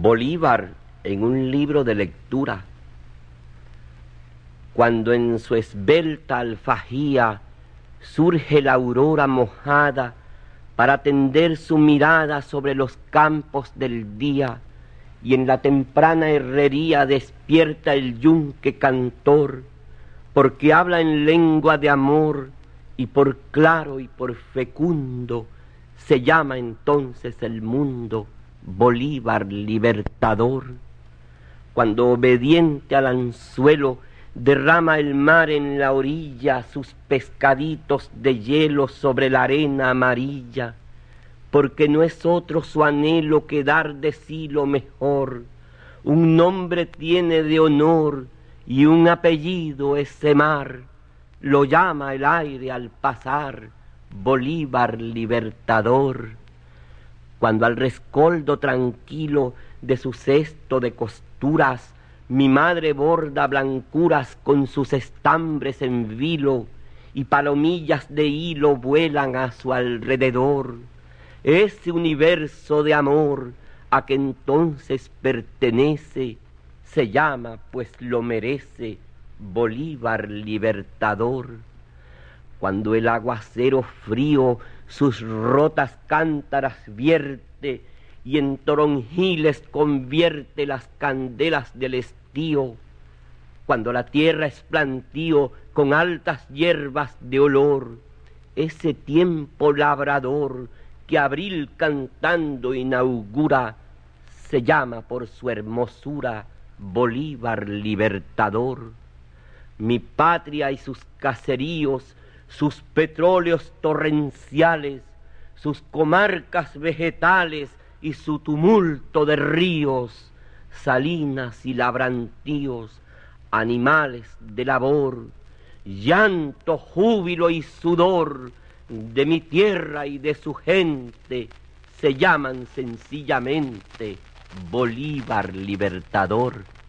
Bolívar en un libro de lectura, cuando en su esbelta alfajía surge la aurora mojada para tender su mirada sobre los campos del día, y en la temprana herrería despierta el yunque cantor, porque habla en lengua de amor, y por claro y por fecundo se llama entonces el mundo Bolívar libertador. Cuando obediente al anzuelo derrama el mar en la orilla sus pescaditos de hielo sobre la arena amarilla, porque no es otro su anhelo que dar de sí lo mejor. Un nombre tiene de honor y un apellido ese mar, lo llama el aire al pasar Bolívar libertador. Cuando al rescoldo tranquilo de su cesto de costuras mi madre borda blancuras con sus estambres en vilo, y palomillas de hilo vuelan a su alrededor, ese universo de amor a que entonces pertenece se llama, pues lo merece, Bolívar libertador. Cuando el aguacero frío sus rotas cántaras vierte y en toronjiles convierte las candelas del estío, cuando la tierra es plantío con altas hierbas de olor, ese tiempo labrador que abril cantando inaugura se llama por su hermosura Bolívar libertador. Mi patria y sus caseríos, sus petróleos torrenciales, sus comarcas vegetales y su tumulto de ríos, salinas y labrantíos, animales de labor, llanto, júbilo y sudor de mi tierra y de su gente, se llaman sencillamente Bolívar libertador.